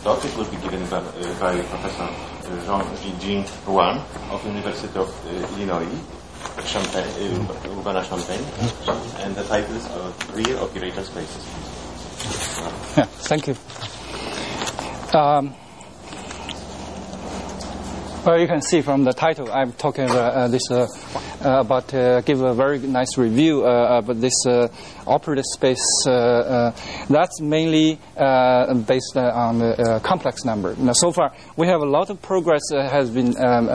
talk. It will be given by Professor Jean Huang of University of Illinois, Urbana-Champaign, and the title is Real Operator Spaces. Yeah, thank you. Well, you can see from the title, I'm talking about give a very nice review about this operator space. That's mainly based on the complex number. Now, so far, we have a lot of progress has been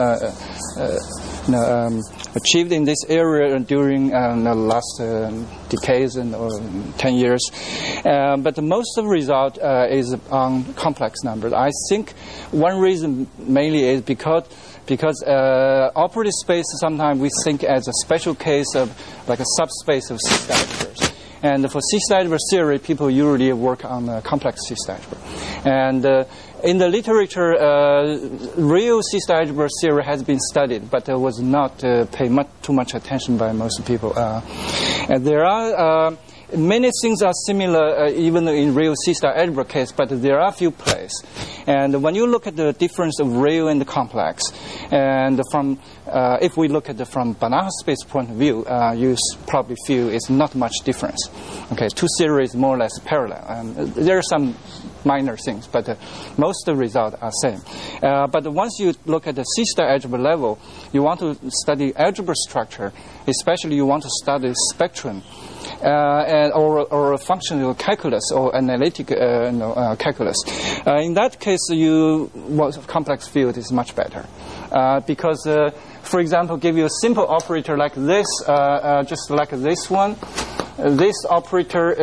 achieved in this area during the last decades and 10 years. But most of the result is on complex numbers. I think one reason mainly is because operator space sometimes we think as a special case of like a subspace of C-algebras. And for C-algebra theory, people usually work on complex C-algebra. And in the literature, real C-algebra theory has been studied, but was not paid too much attention by most people. And there are many things are similar even in real C-star algebra case, but there are a few places. And when you look at the difference of real and complex, and from if we look at it from Banach space point of view, you probably feel it's not much difference. Okay, two theories more or less parallel. There are some minor things, but most of the results are same. But once you look at the C-star algebra level, you want to study algebra structure, especially you want to study spectrum. Or functional calculus or analytic calculus. In that case, complex field is much better because, for example, give you a simple operator like this, just like this one. This operator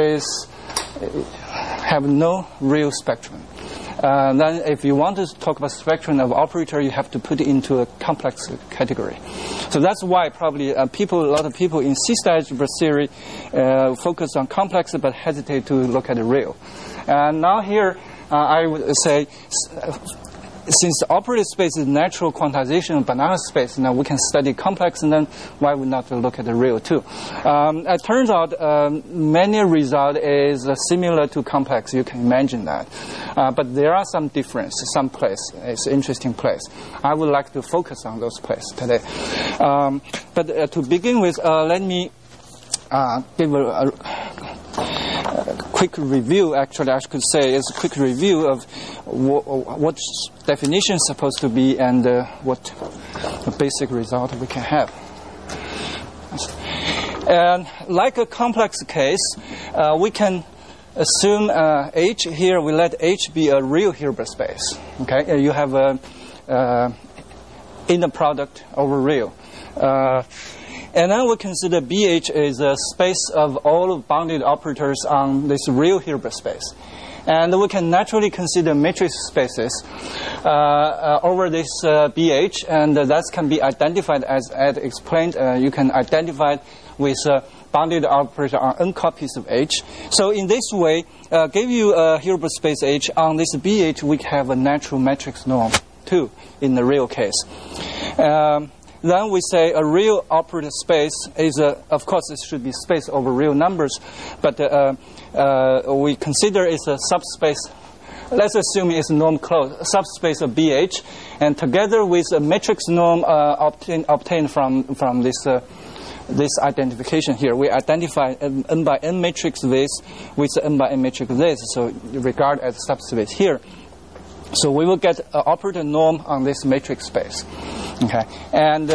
have no real spectrum. Then if you want to talk about spectrum of operator, you have to put it into a complex category. So that's why probably a lot of people in C-star algebra theory focus on complex but hesitate to look at the real. And now here I would say, since the operator space is natural quantization of Banach space, now we can study complex, and then why would not look at the real too? It turns out many result is similar to complex. You can imagine that, but there are some difference. Some place it's an interesting place. I would like to focus on those places today. But to begin with, let me give a quick review. Actually, I could say is a quick review of what definition is supposed to be and what the basic result we can have. And like a complex case, we can assume H here. We let H be a real Hilbert space. Okay, you have a inner product over real. And then we consider BH is a space of all bounded operators on this real Hilbert space. And we can naturally consider matrix spaces over this BH, and that can be identified as Ed explained. You can identify it with bounded operator on n copies of H. So in this way, give you a Hilbert space H on this BH, we have a natural matrix norm too in the real case. Then we say a real operator space is of course it should be space over real numbers, but we consider it's a subspace. Let's assume it's norm closed, subspace of BH, and together with a matrix norm obtained from this identification here, we identify n by n matrix this with n by n matrix this, so regard as subspace here. So we will get an operator norm on this matrix space. Okay, and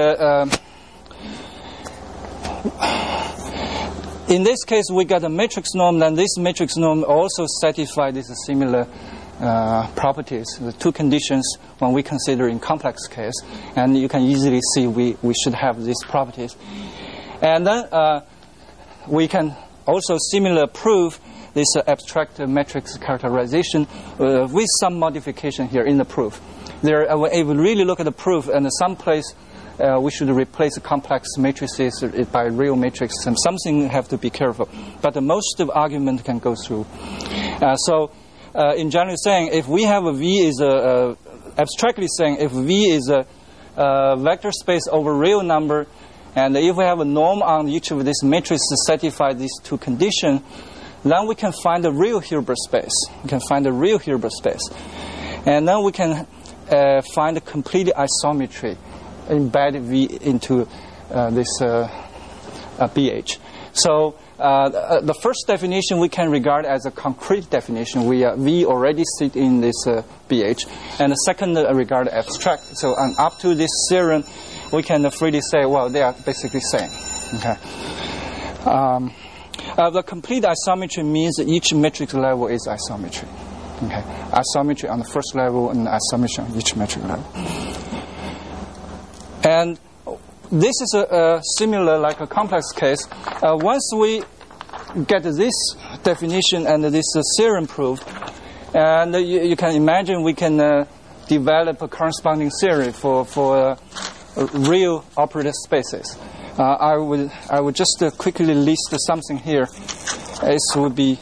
in this case we got a matrix norm. Then this matrix norm also satisfies these similar properties, the two conditions when we consider in complex case, and you can easily see we should have these properties. And then we can also similar prove this abstract matrix characterization with some modification here in the proof. There, if we really look at the proof, and some place we should replace complex matrices by real matrix, and something have to be careful. But most of the argument can go through. So, in general saying, if we have a V is abstractly saying, if V is a vector space over real number, and if we have a norm on each of these matrices to satisfy these two conditions, then we can find a real Hilbert space. We can find a real Hilbert space. And then we can find a complete isometry, embed V into this BH. So the first definition we can regard as a concrete definition. V already sit in this BH. And the second regard abstract. So up to this theorem, we can freely say, well, they are basically same. Okay. The complete isometry means that each metric level is isometry. Okay. Isometry on the first level and isometry on each metric level. And this is a similar like a complex case. Once we get this definition and this theorem proved, and you can imagine we can develop a corresponding theory for real operator spaces. I would just quickly list something here. This would be,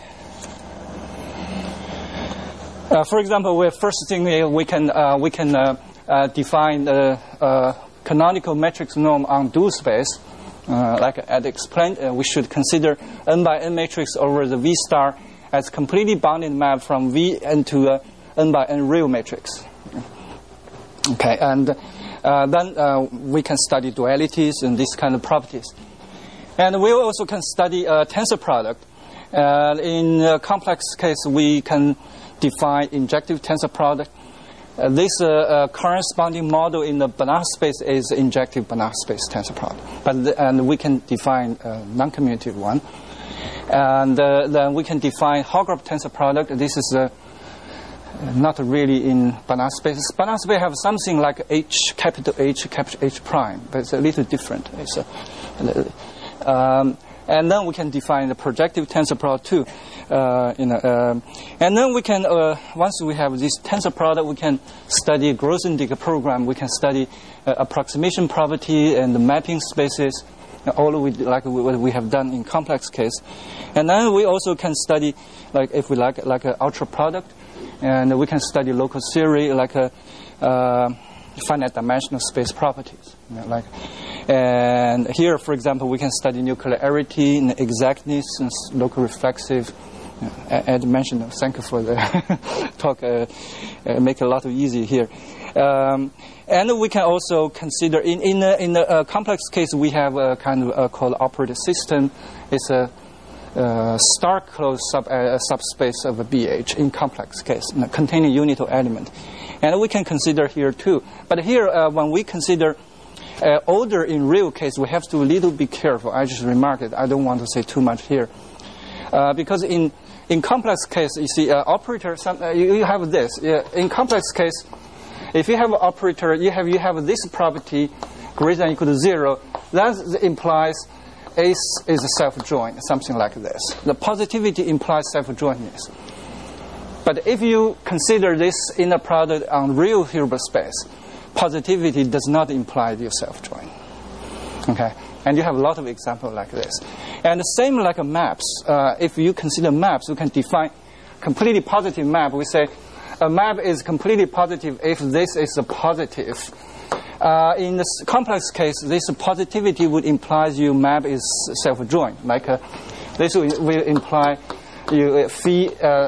for example, first thing we can define the canonical matrix norm on dual space. Like I had explained, we should consider n by n matrix over the V star as completely bounded map from V into a n by n real matrix. Okay, and then we can study dualities and these kind of properties. And we also can study a tensor product. In a complex case, we can define injective tensor product. This corresponding model in the Banach space is injective Banach space tensor product. And we can define a non-commutative one. And then we can define Hogrop tensor product. This is not really in Banach space. Banach space have something like H, capital H prime, but it's a little different. And then we can define the projective tensor product too. And then we can, once we have this tensor product, we can study Grothendieck program. We can study approximation property and the mapping spaces, all like what we have done in complex case. And then we also can study, like if we like an ultra product, and we can study local theory, like a finite dimensional space properties. And here, for example, we can study nuclearity and exactness and local reflexive. Ed mentioned, thank you for the talk, make it a lot easier here. And we can also consider, in a complex case, we have a kind of called operator system. It's a star-closed subspace of a BH in complex case, containing unital element. And we can consider here too. But here, when we consider order in real case, we have to a little be careful. I just remarked it. I don't want to say too much here. Because in complex case, you see, operator, you have this. In complex case, if you have an operator, you have this property greater than or equal to 0, that implies A is a self-joint, something like this. The positivity implies self-jointness. But if you consider this inner product on real Hilbert space, positivity does not imply your self-joint. Okay? And you have a lot of examples like this. And the same like maps. If you consider maps, you can define completely positive map. We say a map is completely positive if this is a positive. In this complex case, this positivity would imply your map is self-joint. Like this will imply you phi.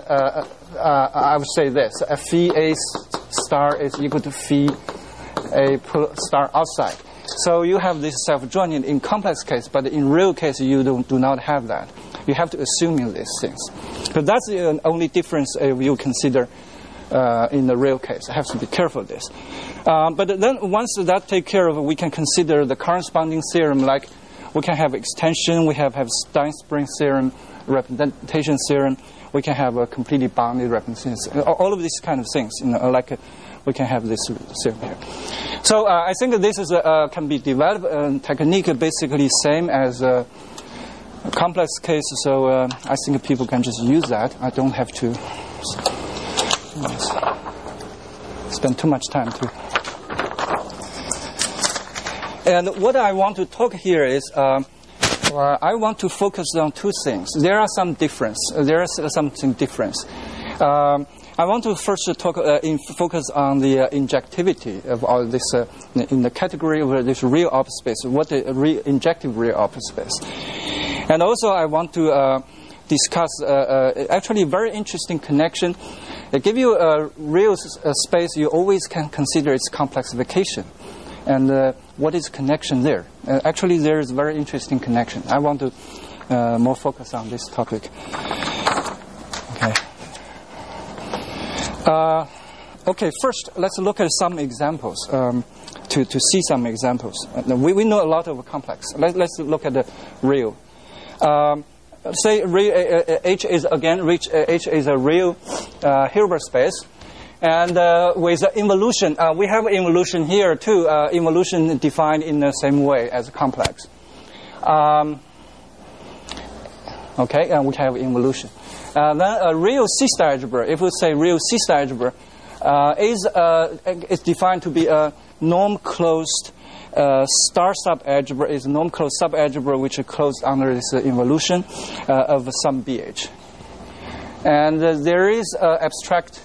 I would say this: a phi A star is equal to phi A star outside. So you have this self-joint in complex case, but in real case you do not have that. You have to assume these things. But that's the only difference you consider in the real case. I have to be careful of this. But then once that take care of it, we can consider the corresponding theorem. Like we can have extension, we have Stein-Spring theorem, representation theorem. We can have a completely bounded representation. All of these kind of things, we can have this theorem here. So I think this is can be developed. Technique basically same as a complex case. So I think people can just use that. I don't have to spend too much time to. And what I want to talk here is I want to focus on two things. There are some difference. There is something difference. I want to first focus on the injectivity of all this in the category of this real operator space. What is injective real operator space? And also I want to discuss actually a very interesting connection They give you a real space. You always can consider its complexification, and what is connection there? Actually, there is very interesting connection. I want to more focus on this topic. Okay. Okay. First, let's look at some examples. To see some examples. We know a lot of complex. Let's look at the real. Say H is a real Hilbert space, and with involution, we have involution here too. Involution defined in the same way as complex. Okay, and we have involution. Then a real C-star algebra. If we say real C-star algebra, is defined to be a norm-closed star subalgebra. Is a norm-closed subalgebra which is closed under this involution of some BH. And there is abstract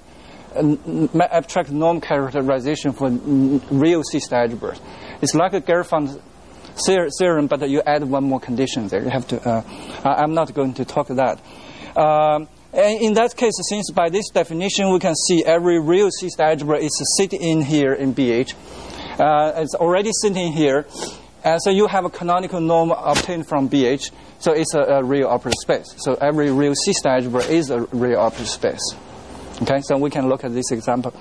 norm characterization for real C-star algebra. It's like a Garofund theorem, but you add one more condition there. You have to. I'm not going to talk that. And in that case, since by this definition we can see every real C-star algebra is sitting in here in BH, it's already sitting here, and so you have a canonical norm obtained from BH, so it's a real operator space. So every real C-star algebra is a real operator space. Okay, so we can look at this example.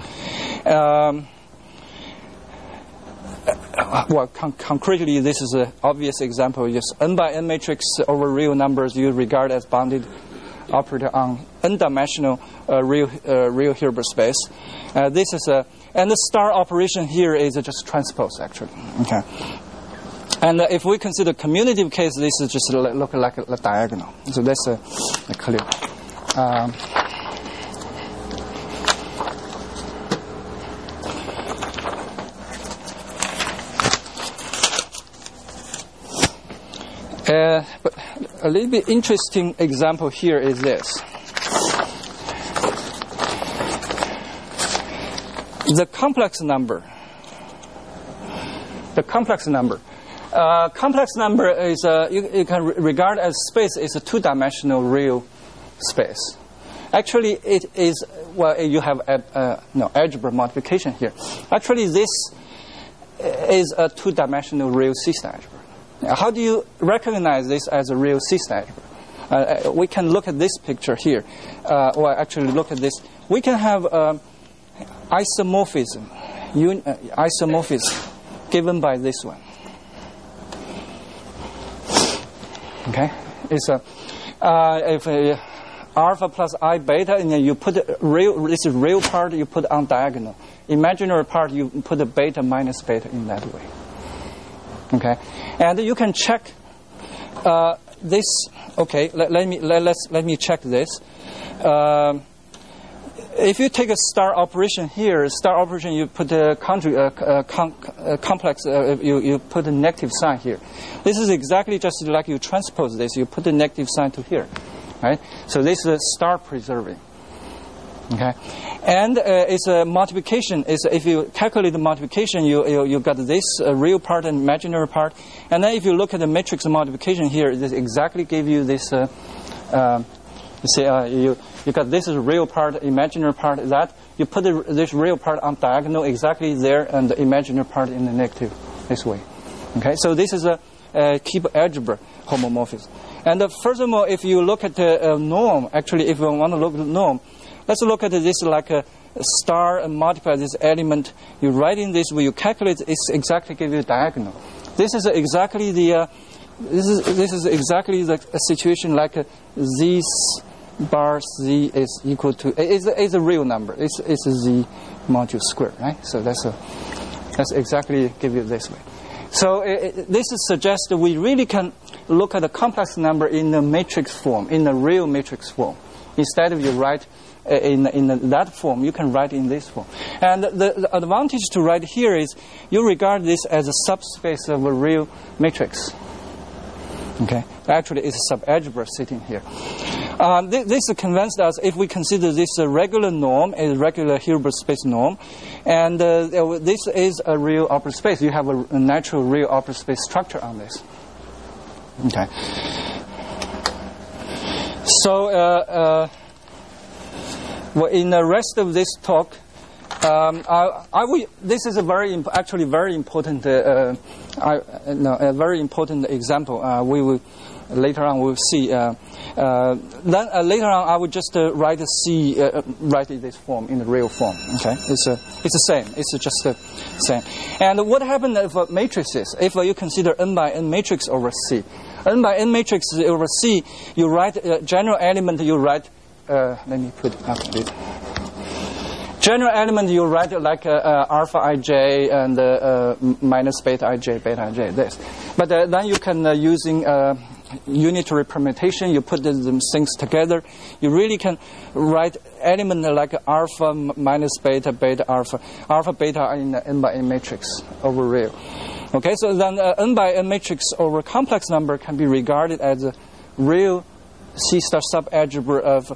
Well, concretely, this is an obvious example. Just n by n matrix over real numbers you regard as bounded operator on n-dimensional real Hilbert space. This is and the star operation here is just transpose actually. Okay, and if we consider commutative case, this is just look like a diagonal. So that's clear. But a little bit interesting example here is this. The complex number. Complex number is you can regard as space is a two-dimensional real space. Actually, it is you have algebra modification here. Actually, this is a two-dimensional real C-star algebra. How do you recognize this as a real C-star algebra? We can look at this picture here. Actually, look at this. We can have isomorphism given by this one. Okay, it's if alpha plus I beta, and then you put this is real part you put on diagonal. Imaginary part you put a beta minus beta in that way. Okay, and you can check this. Okay, let me check this. If you take a star operation here, you put a complex. You put a negative sign here. This is exactly just like you transpose this. You put a negative sign to here, right? So this is star preserving. Okay, and it's a multiplication. If you calculate the multiplication, you got this real part and imaginary part, and then if you look at the matrix multiplication here, this exactly give you this. You got this is real part, imaginary part. That you put this real part on diagonal exactly there, and the imaginary part in the negative this way. Okay, so this is a Keeble algebra homomorphism. And furthermore, if you look at the norm, actually, if you want to look at the norm. Let's look at this like a star and multiply this element. You write in this way, you calculate it's exactly give you a diagonal. This is exactly the situation like z bar z is equal to is a real number. It's a z module square, right? So that's exactly give you this way. So this suggests that we really can look at a complex number in the matrix form, in the real matrix form. Instead of you write in that form, you can write in this form. And the advantage to write here is you regard this as a subspace of a real matrix. Okay, actually it's a subalgebra sitting here. This convinced us if we consider this a regular norm, a regular Hilbert space norm, and this is a real operator space. You have a natural real operator space structure on this. Okay. So Well, in the rest of this talk, this is a very important, a very important example. We will later on we'll see. Then later on, I will just write in this form, in the real form. Okay, it's the same. It's just the same. And what happens if matrices? If you consider n by n matrix over C, n by n matrix over C, you write general element. You write. Let me put it up a bit. General element you write like alpha ij and minus beta ij, this. But then you can using unitary permutation, you put them things together. You really can write element like alpha minus beta, beta alpha beta in the n by n matrix over real. Okay, so then n by n matrix over complex number can be regarded as a real C star subalgebra of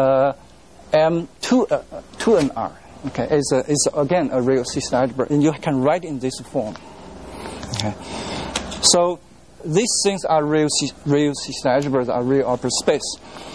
M2NR. Okay, it's again a real C star algebra, and you can write in this form. Okay, so these things are real C star algebras, are real Hilbert space.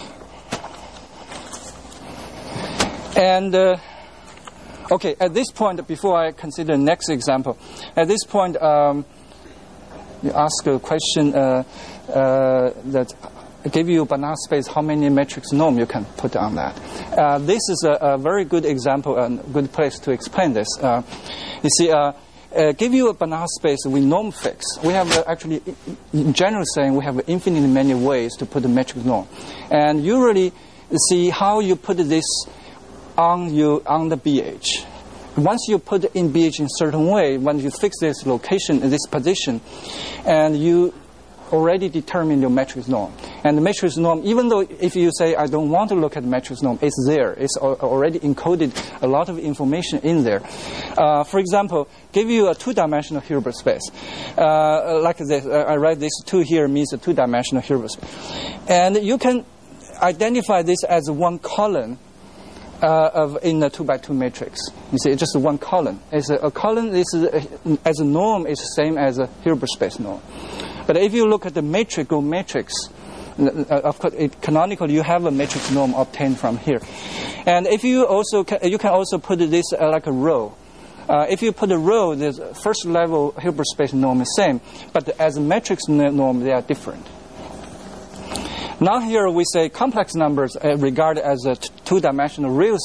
And okay, at this point, before I consider the next example, at this point, you ask a question that give you Banach space, how many matrix norm you can put on that. This is a very good example and good place to explain this. You see, give you a Banach space with norm fix. We have actually, in general saying, we have infinitely many ways to put a matrix norm. And you really see how you put this on the BH. Once you put in BH in a certain way, once you fix this location, this position, and you already determine your matrix norm. And the matrix norm, even though if you say, I don't want to look at the matrix norm, it's there. It's already encoded a lot of information in there. For example, give you a two-dimensional Hilbert space. Like this, I write this 2 here means a two-dimensional Hilbert space. And you can identify this as one column in a 2x2 matrix. You see, it's just one column. It's a column is as a norm is the same as a Hilbert space norm. But if you look at the matrix, of course, canonically you have a matrix norm obtained from here. And if you you can also put this like a row. If you put a row, the first level Hilbert space norm is same, but as a matrix norm they are different. Now here we say complex numbers regarded as a two-dimensional real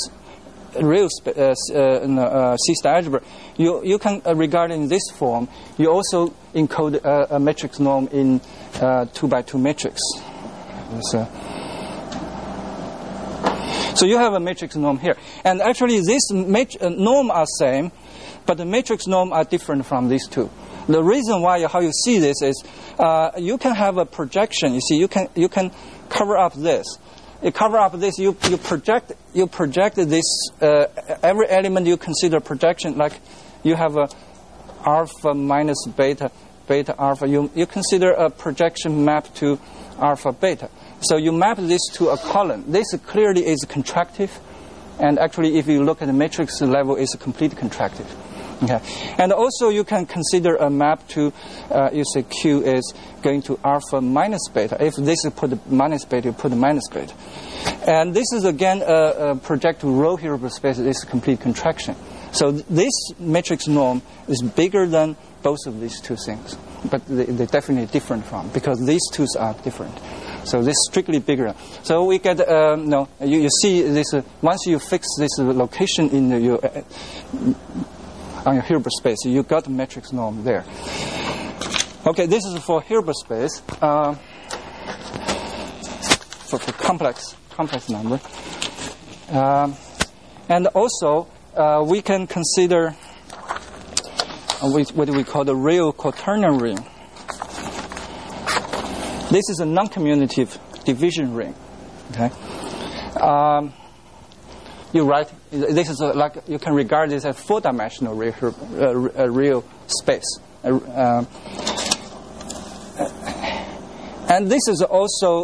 C star algebra. You can regard in this form. You also encode a matrix norm in 2x2 matrix. So you have a matrix norm here, and actually this norm are same, but the matrix norm are different from these two. The reason why how you see this is you can have a projection. You see, you can cover up this. You cover up this. You project this. Every element you consider projection, like you have a alpha minus beta alpha. You consider a projection map to alpha beta. So you map this to a column. This clearly is contractive, and actually, if you look at the matrix level, it's completely contractive. Okay. And also you can consider a map to, you say Q is going to alpha minus beta. If this is put minus beta, you put minus beta. And this is again a projected row Hilbert space. This is complete contraction. So this matrix norm is bigger than both of these two things. But they're definitely different from, because these two are different. So this is strictly bigger. So we get, you see this, once you fix this location in your on your Hilbert space, you got a matrix norm there. Okay, this is for Hilbert space, for complex number. And also, we can consider what we call the real quaternion ring. This is a non-commutative division ring. Okay. You write, this is like, you can regard this as four-dimensional real space. And this is also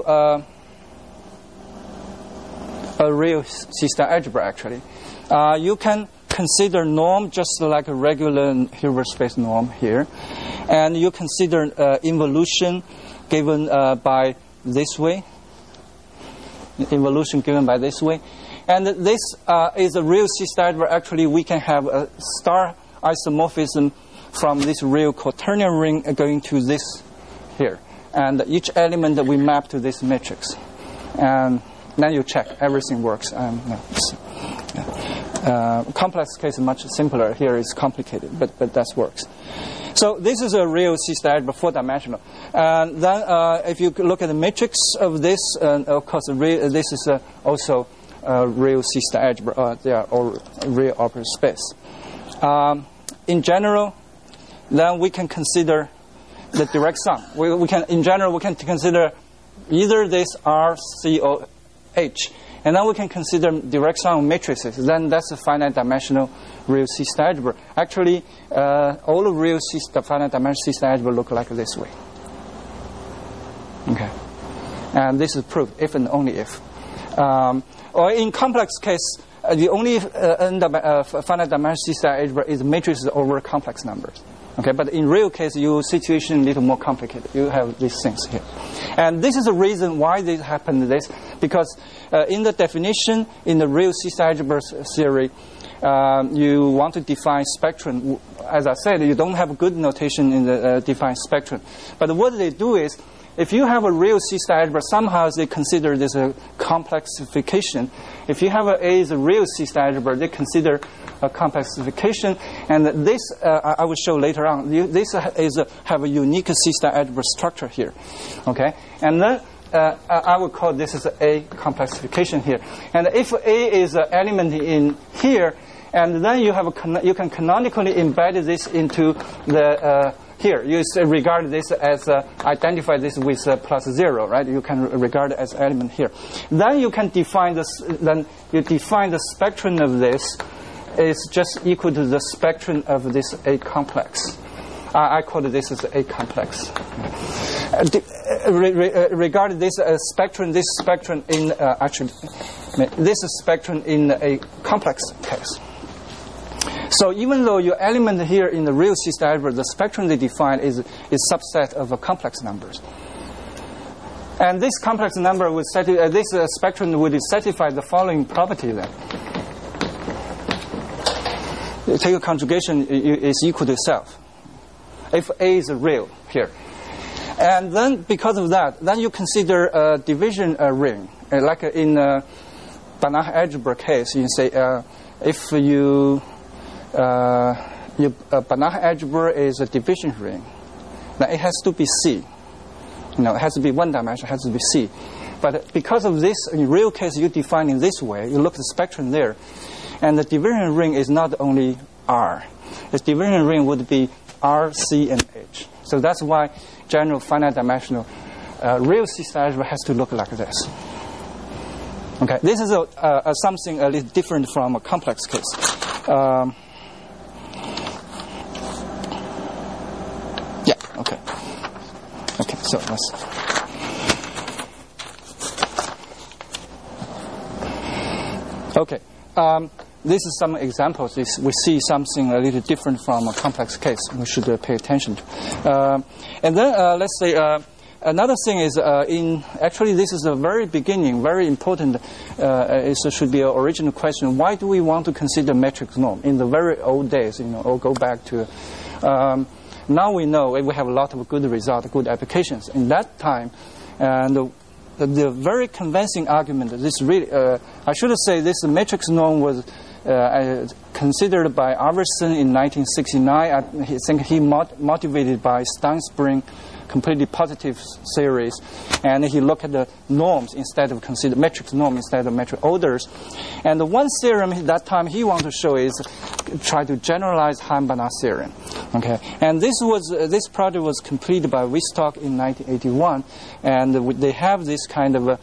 a real C star algebra, actually. You can consider norm just like a regular Hilbert space norm here. And you consider involution given by this way. Involution given by this way. And this is a real C-star algebra. Actually, we can have a star isomorphism from this real quaternion ring going to this here. And each element that we map to this matrix. And then you check, everything works. Complex case is much simpler. Here it's complicated, but that works. So this is a real C-star algebra, 4-dimensional. And then if you look at the matrix of this, of course, this is also a real C-star algebra. They are all real operator space. In general, then we can consider the direct sum. In general, we can consider either this R, C, or H. And then we can consider direct sum matrices. Then that's a finite-dimensional real C-star algebra. Actually, all of real finite-dimensional C-star algebra look like this way. Okay, and this is proof if and only if. Or in complex case, the only finite-dimensional C-star algebra is matrices over complex numbers. Okay, but in real case, your situation is a little more complicated. You have these things here. And this is the reason why this happened, because in the definition, in the real C-star algebra theory, you want to define spectrum. As I said, you don't have good notation in the defined spectrum. But what they do is, if you have a real C-star algebra, somehow they consider this a complexification. If you have A is a real C-star algebra, they consider a complexification. And this, I will show later on, this have a unique C-star algebra structure here. Okay? And then I will call this as A complexification here. And if A is an element in here, and then you can canonically embed this into the here. You regard this as identify this with +0, right? You can regard it as element here. Then you can define this. Then you define the spectrum of this is just equal to the spectrum of this A complex. I call this as A complex. Regard this as spectrum. This spectrum in this is spectrum in a complex case. So even though your element here in the real C-star algebra, the spectrum they define is subset of complex numbers. And this complex number would this spectrum would satisfy the following property then. You take a conjugation is equal to itself. If A is real here. And then because of that, then you consider a division ring. Like in Banach algebra case, you say if Banach algebra is a division ring. Now it has to be C. It has to be one dimension, it has to be C. But because of this, in real case, you define in this way. You look at the spectrum there. And the division ring is not only R. The division ring would be R, C, and H. So that's why general finite dimensional real C-star algebra has to look like this. Okay, this is something a little different from a complex case. Okay, so let's. Okay, this is some examples. We see something a little different from a complex case. We should pay attention to. And then let's say another thing is actually this is a very beginning, very important. It should be an original question. Why do we want to consider matrix norm in the very old days? Or go back to. Now we know we have a lot of good results, good applications. In that time, and the very convincing argument, this really, I should say this matrix norm was considered by Arvidson in 1969. I think he motivated by Steinspring completely positive series, and he looked at the norms instead of consider matrix norm instead of metric orders. And the one theorem at that time he wanted to show is try to generalize Hahn-Banach theorem. Okay, and this project was completed by Wistok in 1981, and they have this kind of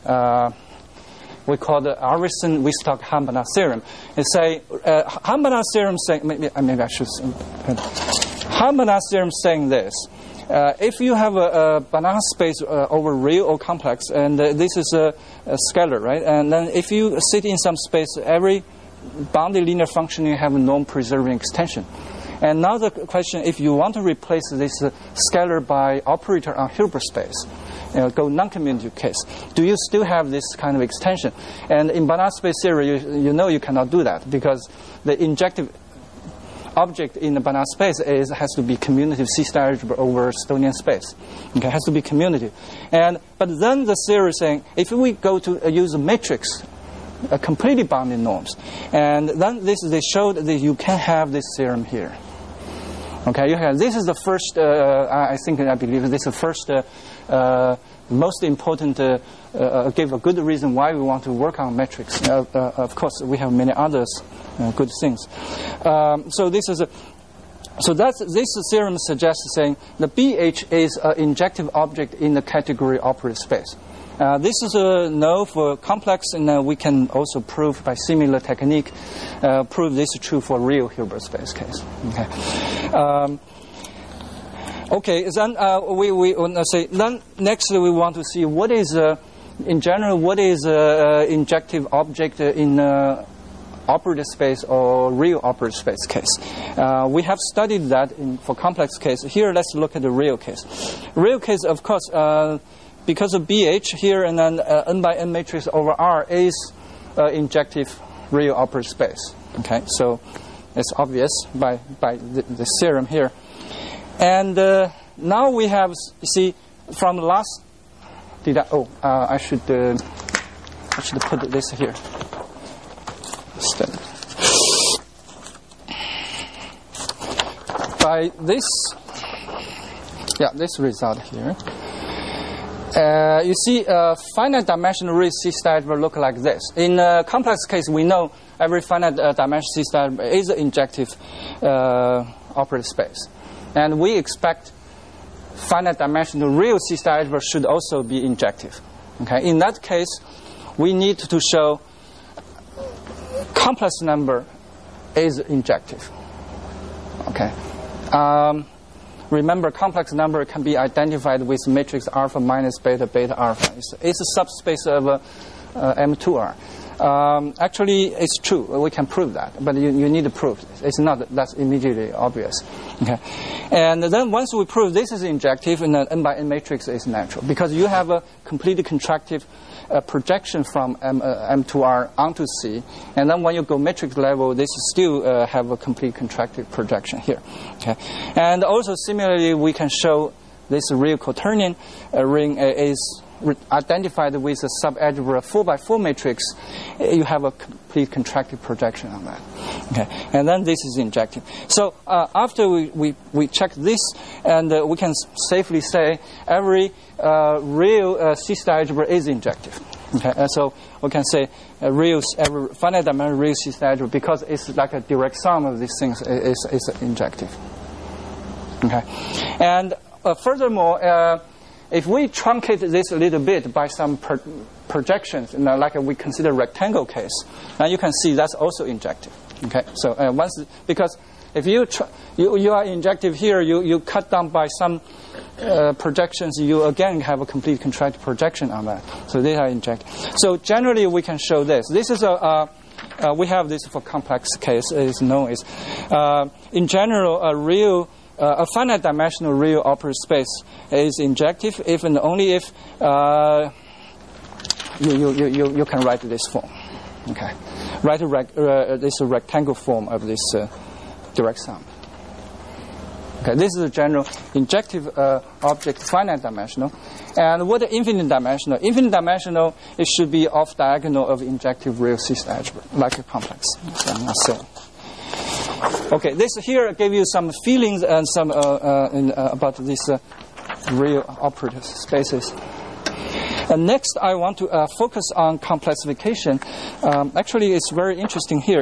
we call the Arvidson-Wistok Hahn-Banach theorem. They say Hahn-Banach theorem saying maybe I should Hahn-Banach theorem saying this. If you have a Banach space over real or complex, and this is a scalar, right? And then if you sit in some space, every bounded linear function you have a norm-preserving extension. And now the question, if you want to replace this scalar by operator on Hilbert space, go non-commutative case, do you still have this kind of extension? And in Banach space theory, you know you cannot do that, because the injective object in the Banach space has to be commutative C-star algebra over Stonian space. Okay, has to be commutative. But then the theory is saying, if we go to use a matrix, completely bounded norms, and then they showed that you can have this theorem here. Okay, this is the first, I believe this is the first, most important, give a good reason why we want to work on metrics. Of course, we have many others good things. So this theorem suggests saying the BH is an injective object in the category operator space. This is a no for complex, and we can also prove by similar technique, prove this is true for real Hilbert space case. Okay, then we say, then next we want to see what is, in general, what is injective object in operator space or real operator space case. We have studied that for complex case. Here, let's look at the real case. Real case, of course, because of BH here, and then n by n matrix over R is injective real operator space. Okay, so it's obvious by the theorem here. And now we have, see, from last, I should put this here. By this, this result here. You see, finite dimensional real C-star algebra look like this. In a complex case, we know every finite dimensional C-star algebra is an injective operator space. And we expect finite dimensional real C-star algebra should also be injective. Okay? In that case, we need to show complex number is injective. Okay. Remember, complex number can be identified with matrix alpha minus beta beta alpha. It's a subspace of M2R. Actually, it's true. We can prove that, but you need to prove it. It's not that's immediately obvious. Okay, and then once we prove this is injective, and then n by n matrix is natural, because you have a completely contractive projection from M2R onto C, and then when you go matrix level, this still have a complete contractive projection here. Okay, and also similarly, we can show this real quaternion ring is identified with a subalgebra 4x4 matrix. You have a complete contractive projection on that. Okay, and then this is injective. So after we check this, and we can safely say every real C-star algebra is injective. Okay, so we can say every finite dimensional real C-star algebra, because it's like a direct sum of these things, is injective. Okay, and furthermore, if we truncate this a little bit by some projections, like we consider rectangle case, and you can see that's also injective. Okay, so because if you are injective here, you cut down by some projections, you again have a complete contractive projection on that. So they are injective. So generally, we can show this. This is we have this for complex case. Is known as in general a finite dimensional real operator space is injective if and only if you can write this form. Okay, write this rectangle form of this direct sum. Okay, this is a general injective object, finite dimensional. And what is infinite dimensional? Infinite dimensional, it should be off diagonal of injective real C-star algebra, like a complex. So I'm not saying. Okay, this here gave you some feelings and some about these real operator spaces. And next, I want to focus on complexification. Actually, it's very interesting here.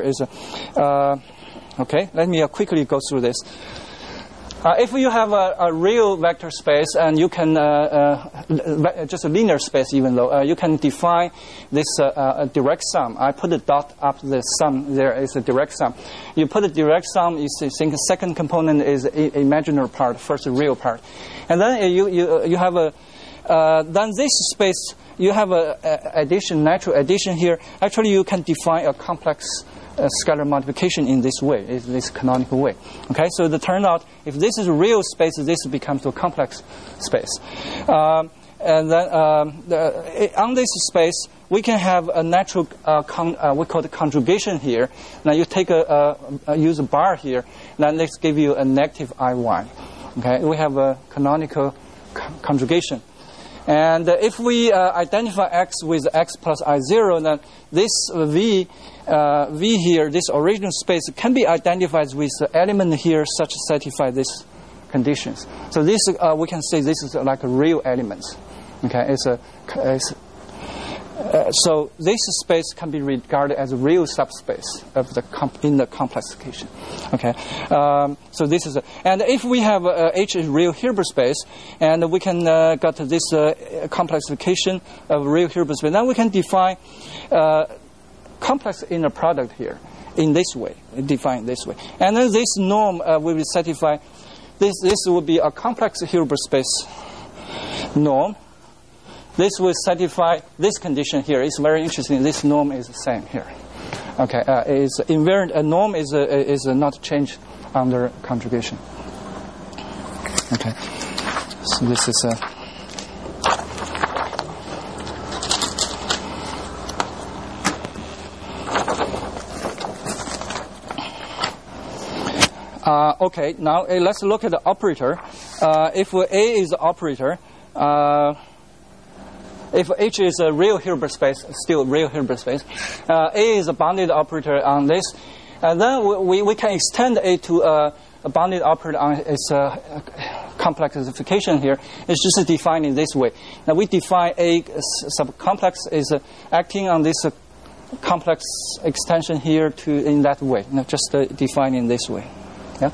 Okay, let me quickly go through this. If you have a real vector space, and you can just a linear space, even though you can define this direct sum. I put a dot up the sum. There is a direct sum. You put a direct sum. You think the second component is imaginary part, first real part, and then you have then this space you have natural addition here. Actually, you can define a complex scalar multiplication in this way, is this canonical way. Okay, so it turns out if this is a real space, this becomes a complex space. and then on this space, we can have a natural, we call it conjugation here. Now you take use a bar here, then let's give you a negative I1. Okay, we have a canonical conjugation. And if we identify X with X plus I0, then this V here, this original space, can be identified with the element here such to satisfy these conditions. So this, we can say this is like a real element. Okay, so this space can be regarded as a real subspace of in the complexification. Okay, so this is and if we have H is real Hilbert space, and we can get this complexification of real Hilbert space, then we can define complex inner product here in this way, defined this way, and then this norm will satisfy. This will be a complex Hilbert space norm. This will satisfy this condition here. It's very interesting. This norm is the same here. Okay, is invariant. A norm is not changed under conjugation. Okay, so this is okay, now let's look at the operator. If A is the operator, if H is a real Hilbert space, still real Hilbert space, A is a bounded operator on this, and then we can extend A to a bounded operator on its complexification here. It's just defined in this way. Now we define A subcomplex is acting on this complex extension here in that way. Now just define in this way. Yeah.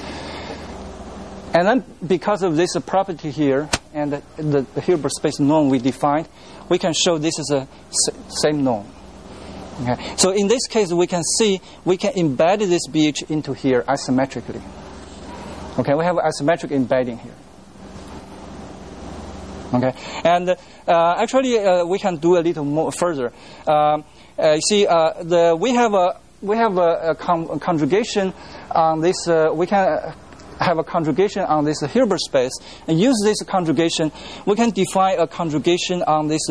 And then because of this property here and the Hilbert space norm we defined, we can show this is a same norm. Okay. So in this case, we can see we can embed this BH into here isometrically. Okay, we have isometric embedding here. Okay, and actually we can do a little more further. See, we have a conjugation on this. We can have a conjugation on this Hilbert space, and use this conjugation, we can define a conjugation on this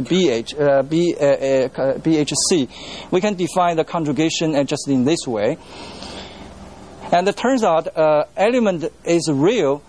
BHC. We can define the conjugation just in this way. And it turns out element is real.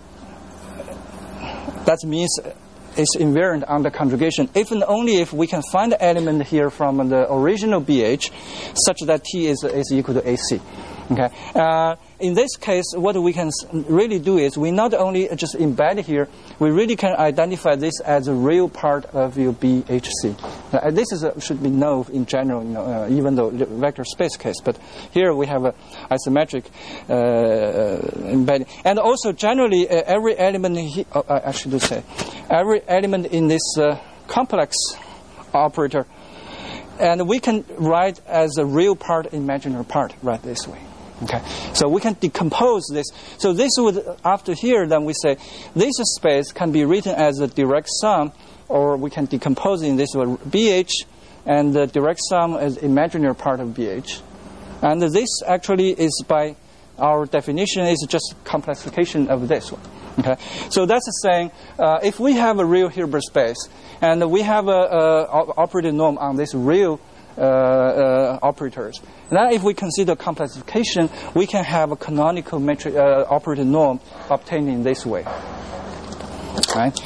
That means it's invariant under conjugation, if and only if we can find the element here from the original BH such that T is equal to AC. Okay. In this case, what we can really do is we not only just embed here, we really can identify this as a real part of your BHC. This should be known in general, even though vector space case. But here we have a isometric embedding, and also generally every element. I should say, every element in this complex operator, and we can write as a real part, imaginary part, right this way. Okay, so we can decompose this. So this would, after here, then we say this space can be written as a direct sum, or we can decompose in this way BH, and the direct sum is imaginary part of BH. And this actually is, by our definition, is just complexification of this one. Okay, so that's saying if we have a real Hilbert space, and we have a operator norm on this real operators. Now, if we consider complexification, we can have a canonical metric operator norm obtained in this way. Right?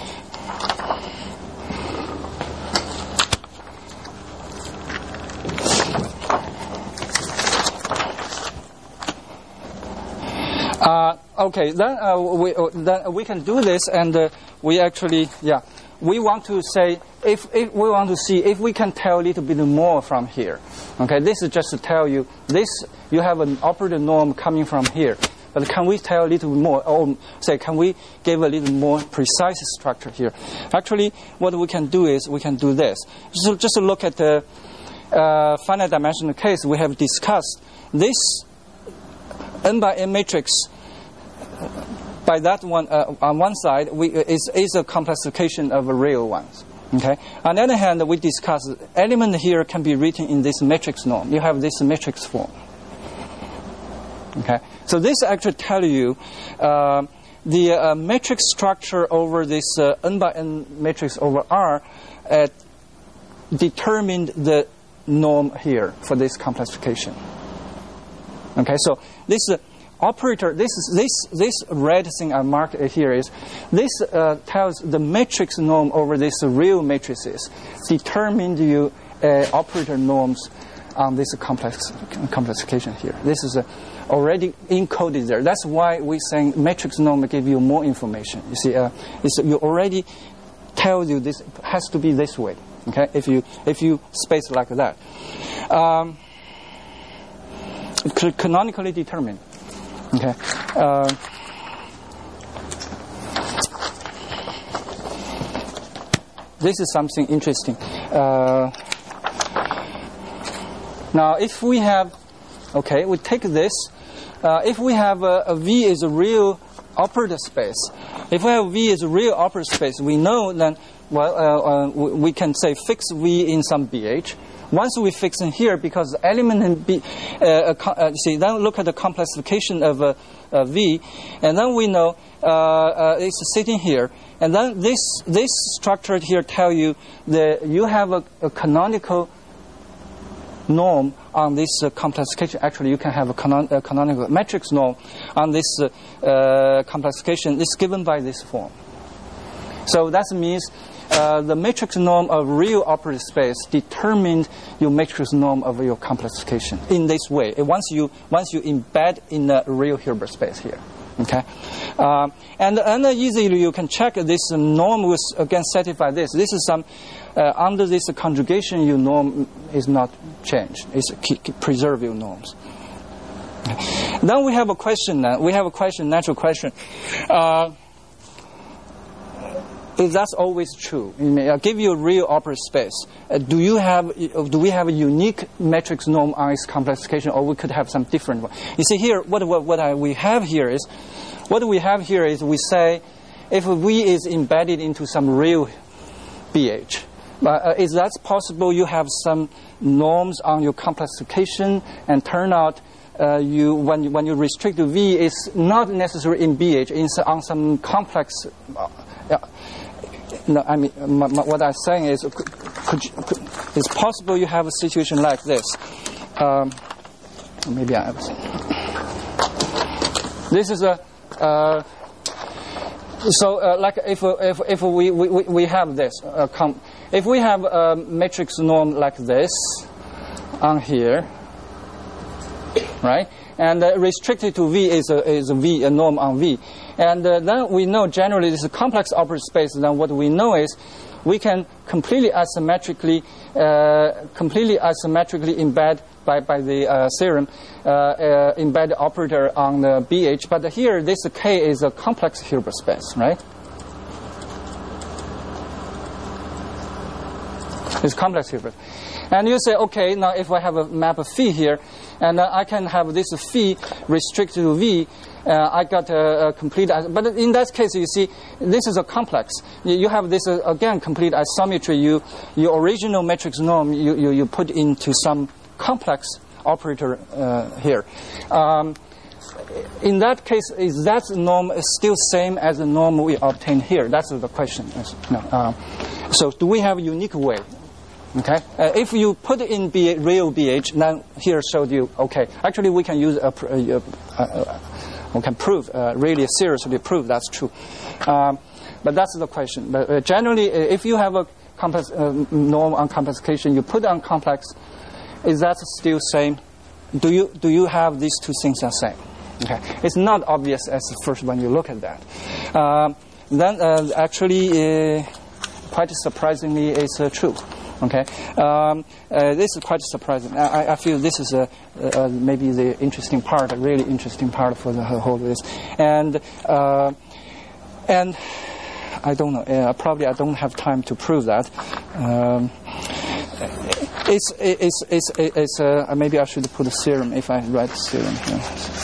Okay, then we can do this, and we actually, we want to say, if we want to see if we can tell a little bit more from here. Okay, this is just to tell you this. You have an operator norm coming from here, but can we tell a little more, or say, can we give a little more precise structure here? Actually, what we can do is we can do this. So just to look at the finite dimensional case we have discussed. This n by n matrix. By that one, on one side, is a complexification of real ones. Okay. On the other hand, we discussed element here can be written in this matrix norm. You have this matrix form. Okay. So this actually tell you the matrix structure over this n by n matrix over R determined the norm here for this complexification. Okay, so this operator, this red thing I marked here is this tells the matrix norm over this real matrices determined you operator norms on this complexification here. This is already encoded there. That's why we're saying matrix norm give you more information. You see, you already tell you this has to be this way. Okay, if you space like that, canonically determined. Okay. This is something interesting. Now, if we have, okay, we take this. If we have a V is a real operator space, if we have V is a real operator space, we know then, well, we can say fix V in some BH. Once we fix in here, because the element in B, see, then look at the complexification of V, and then we know it's sitting here. And then this structure here tell you that you have a canonical norm on this complexification. Actually, you can have a canonical matrix norm on this complexification. It's given by this form. So that means the matrix norm of real operator space determined your matrix norm of your complexification in this way. Once you embed in the real Hilbert space here. Okay, and easily you can check this norm will again satisfy this. This is some under this conjugation, your norm is not changed. It's preserve your norms. Then we have a question. Natural question. If that's always true, I'll give you a real operator space. Do we have a unique matrix norm on its complexification, or we could have some different one? You see here, what we have here is we say if V is embedded into some real BH, is that possible? You have some norms on your complexification, and turn out when you restrict to V, it's not necessarily in BH, it's on some complex. No, I mean, what I'm saying is, it's possible you have a situation like this. Maybe I have. This is a. Like if we have this, if we have a matrix norm like this on here, right? And restricted to V is a norm on V. And then we know generally this is a complex operator space. Then what we know is we can completely asymmetrically embed by the theorem embed the operator on the BH. But here this K is a complex Hilbert space, right? It's complex Hilbert. And you say, okay, now if I have a map of phi here, and I can have this phi restricted to V, I got a complete. But in that case, you see, this is a complex. You have this again complete isometry. Your original matrix norm you put into some complex operator here. In that case, is that norm still same as the norm we obtained here? That's the question. No. So do we have a unique way? Okay. If you put in real BH, then here showed you. Okay. Actually, we can use we can prove really seriously prove that's true. But that's the question. But generally, if you have a complex norm on complexification, you put on complex. Is that still same? Do you have these two things are same? Okay. It's not obvious as first when you look at that. Then actually, quite surprisingly, it's true. Okay, this is quite surprising. I feel this is maybe the interesting part, a really interesting part for the whole of this. And I don't know. Probably I don't have time to prove that. It's maybe I should put a theorem if I write the theorem here.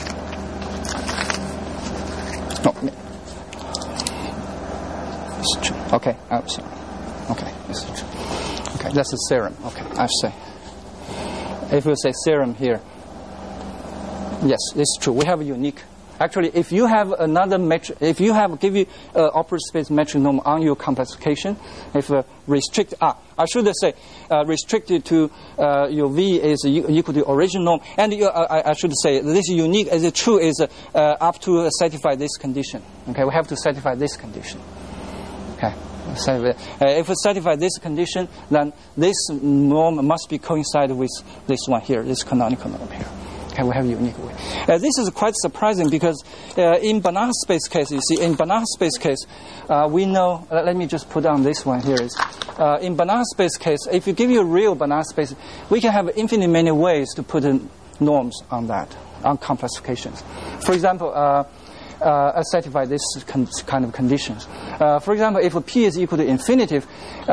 No. It's true. Okay, I'm sorry. Okay, it's true. Okay, that's a theorem. Okay, I say. If we say theorem here, yes, it's true. We have a unique Actually, if you have another metric, if you have give you operator space metric norm on your complexification, if I should say restricted to your V is equal to original norm, and I should say this is unique as true is up to satisfy this condition. Okay, we have to satisfy this condition. Okay. If we satisfy this condition, then this norm must be coincide with this one here, this canonical norm here. Okay, we have a unique way. This is quite surprising because in Banach space case, you see, in Banach space case, we know, let me just put on this one here. In Banach space case, if you give you a real Banach space, we can have infinite many ways to put in norms on that, on complexifications. For example, satisfy this kind of conditions. For example, if P is equal to infinitive,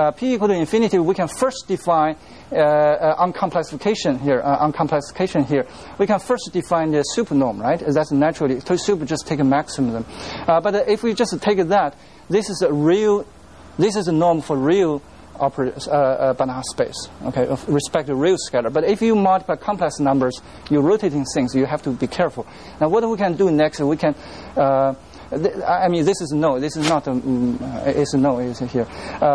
we can first define on complexification here, we can first define the supernorm, right? That's naturally, to super just take a maximum. But if we just take that, this is a norm for real Banach space, okay, of respect to real scalar. But if you multiply complex numbers, you're rotating things, you have to be careful. Now what we can do next, we can, this is no, this is not, it's no, is here.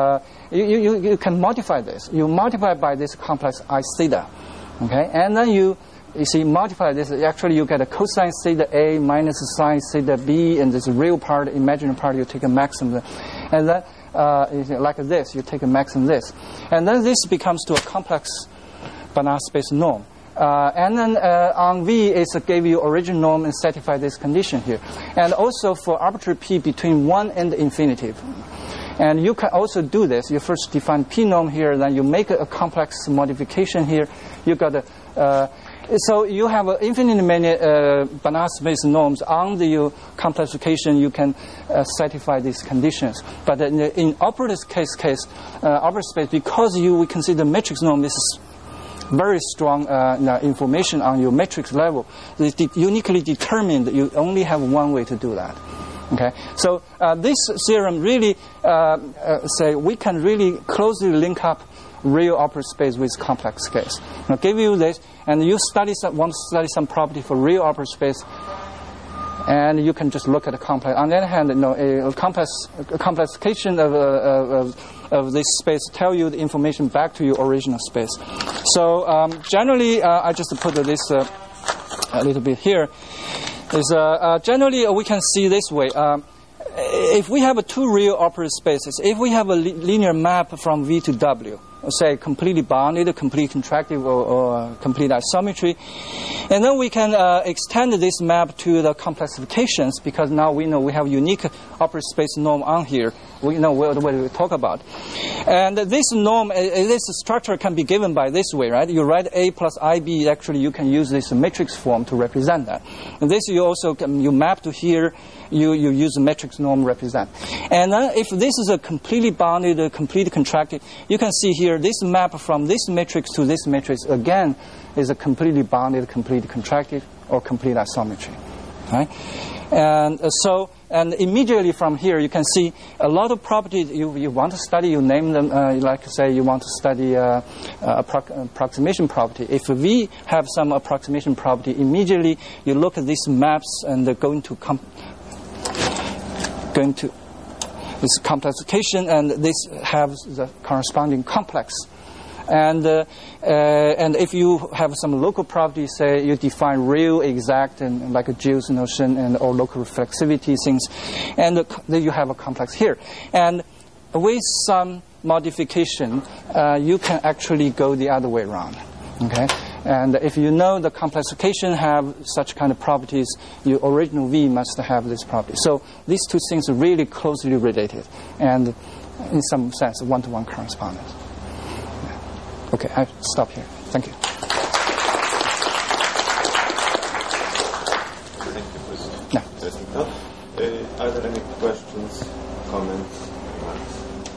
You can modify this. You multiply by this complex I theta, okay, and then you see, multiply this, actually you get a cosine theta A minus sine theta B, and this real part, imaginary part, you take a maximum, and then like this, you take a maximum this. And then this becomes to a complex Banach space norm. And then on V, it gave you original norm and satisfy this condition here. And also for arbitrary P between 1 and infinitive. And you can also do this. You first define P norm here, then you make a complex modification here. You got a so you have infinitely many Banach space norms on the complexification. You can satisfy these conditions. But in operator case, operator space, because we consider matrix norm is very strong information on your matrix level. It's uniquely determined. You only have one way to do that. Okay, so this theorem really say we can really closely link up real operator space with complex case. I'll give you this, and you want to study some property for real operator space, and you can just look at the complex. On the other hand, a complexification of this space tell you the information back to your original space. So generally, I just put this a little bit here. Generally, we can see this way. If we have two real operator spaces, if we have a linear map from V to W, say completely bounded, complete contractive, or complete isometry, and then we can extend this map to the complexifications, because now we know we have unique operator space norm on here. We know what we talk about. And this norm, this structure can be given by this way, right? You write A plus IB, actually you can use this matrix form to represent that. And this you also you map to here, you use the matrix norm represent. And then if this is a completely bounded, completely contracted, you can see here this map from this matrix to this matrix again is a completely bounded, completely contracted, or complete isometry, right? And immediately from here you can see a lot of properties you want to study. You name them, like say you want to study approximation property. If we have some approximation property, immediately you look at these maps and they're going to this complexification, and this has the corresponding complex. And if you have some local property, say you define real, exact, and like a Gibbs notion, and or local reflexivity things, and then you have a complex here. And with some modification, you can actually go the other way around. Okay. And if you know the complexification have such kind of properties, your original V must have this property. So these two things are really closely related, and in some sense, one-to-one correspondence. Okay, I stop here. Thank you. Thank you for this Yeah. interesting talk. Are there any questions, comments, remarks?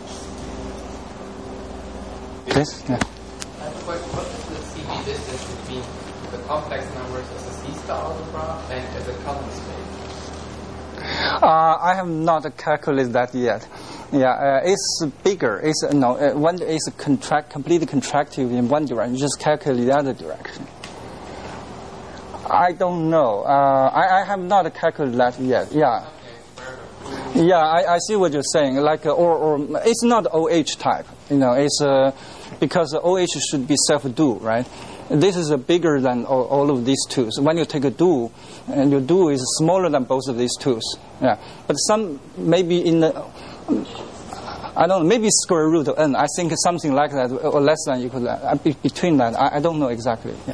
Please? Yeah. I have a question. What is the CB distance between the complex numbers as a C-star algebra and as a Kelvin space? I have not calculated that yet. Yeah, it's bigger. It's one is completely contractive in one direction. You just calculate the other direction. I don't know. I have not calculated that yet. Yeah. Yeah, I see what you're saying. Like, or it's not OH type. It's because OH should be self-dual, right? This is bigger than all of these twos. When you take a dual, and your dual is smaller than both of these twos. Yeah, but some maybe in the I don't know, maybe square root of n. I think something like that, or less than equal to between that. I don't know exactly. Yeah.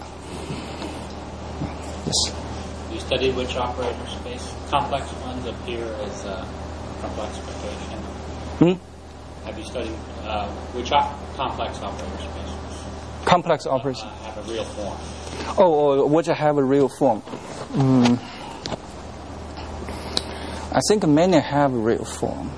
Yes. You studied which operator space? Complex ones appear as complexification. Have you studied which complex operator spaces? Complex operators have a real form. Which have a real form. I think many have a real form.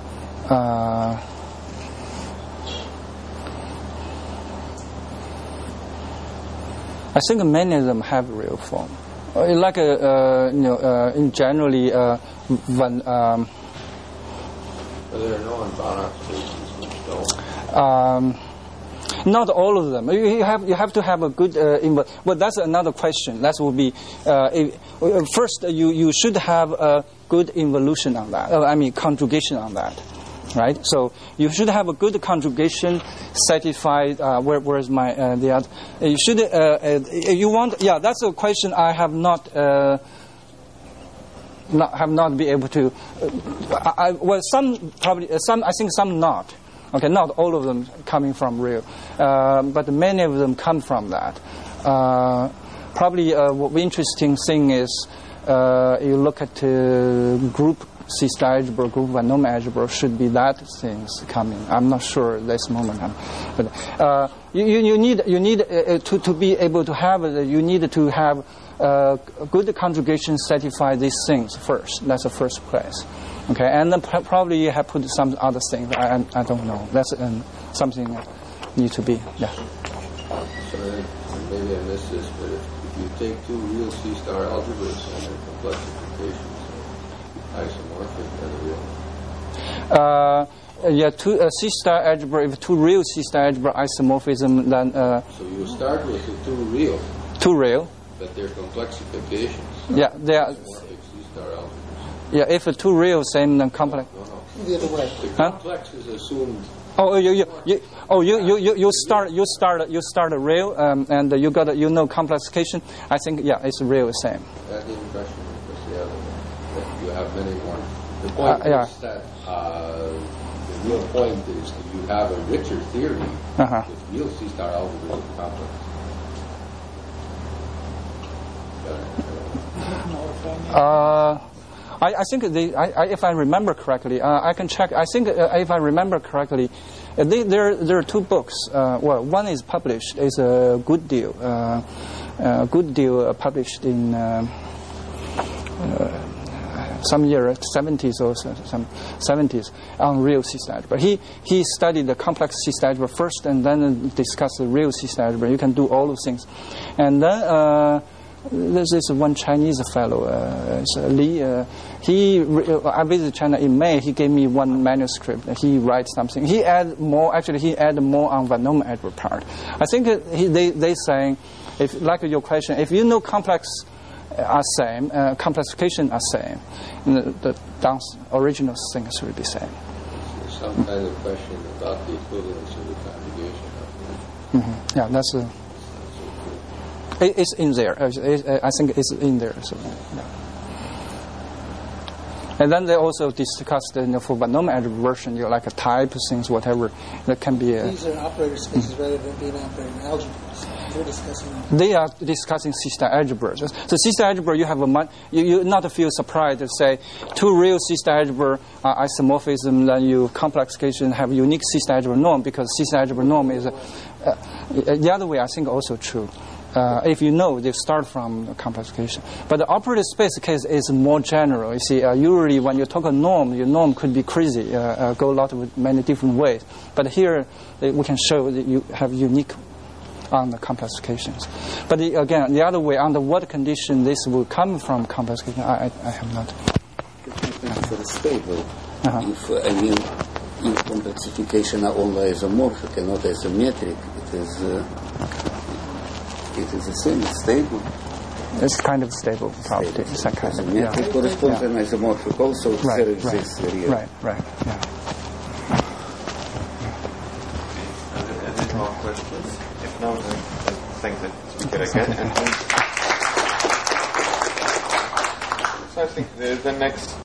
I think many of them have a real form. Like in generally when. There are no Banach spaces which don't. Not all of them. You have to have a good well, that's another question. That will be first you should have a good involution on that. Conjugation on that, right? So you should have a good conjugation satisfied. Where's my the other? You should you want that's a question I have not be able to. Some probably some I think some not. Okay, not all of them coming from real, but many of them come from that. Probably what interesting thing is you look at group C-star algebra, group Van Neumann algebra should be that things coming. I'm not sure at this moment, but you need to be able to have you need to have good conjugation satisfy these things first. That's the first place. Okay, and then probably you have put some other things. I don't know. That's something that need to be. Yeah. Sorry, maybe I missed this, but if you take two real C-star algebras and their complexifications, isomorphic and real. Two C-star algebra. If two real C-star algebra isomorphism, then. So you start with the two real. Two real. But they're complexifications. Yeah, they are. Isomorphic C-star algebras. Yeah, if two real same then complex. No. The other way. The complex is assumed. You start a real and you got complexification. I think it's real the same. That the impression because the other way. You have many more. The point is that the real point is that you have a richer theory with real C-star algebras of complex. I think if I remember correctly, I can check. I think if I remember correctly, there are two books. One is published. It's a Good Deal. Good Deal published in some year 70s or some 70s on real C-star algebra. He studied the complex C-star algebra first, and then discussed the real C-star algebra. You can do all those things, and then. There's this one Chinese fellow, Li. I visited China in May. He gave me one manuscript. He writes something. He added more. Actually, he added more on Van Neumann algebra part. I think they saying, if like your question, if you know complex are same, complexification are same, the original things will be same. There's some kind of question about the equivalence of the conjugation. Yeah, that's. It's in there. I think it's in there. So, yeah. And then they also discussed for Van Neumann algebra version, like a type of things, whatever that can be. These are operator spaces rather than being operator algebras. We're discussing. They are discussing C-star algebra. So C-star algebra, you have you not feel surprised to say two real C-star algebra isomorphism, then you complexification have unique C-star algebra norm because C-star algebra norm is the other way. I think also true. If you know, they start from complexification. But the operator space case is more general. You see, usually when you talk a norm, your norm could be crazy, go a lot of many different ways. But here, we can show that you have unique on the complexifications. But again, the other way, under what condition this will come from complexification, I have not. For a stable, if complexification are only isomorphic and not isometric, it is the same, it's stable. It's kind of stable property. It's a kind of, yeah. It corresponds to an isomorphic also. Right, There exists right, real. right, yeah. Any more questions? If no, then I thank the speaker again. And so I think the next